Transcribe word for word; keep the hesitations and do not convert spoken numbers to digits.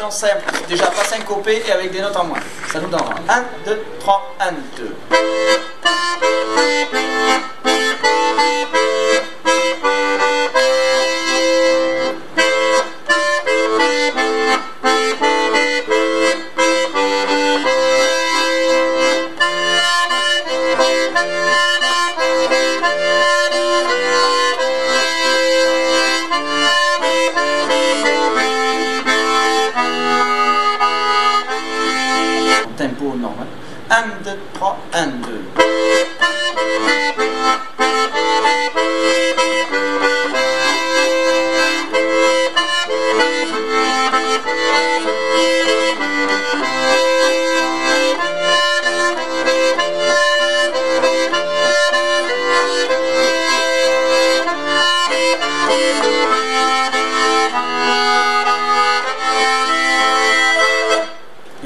notation simple, déjà pas syncopée et avec des notes en moins. Ça nous donne un, deux, trois, un, deux. Tempo normal. un, deux, trois, un, deux.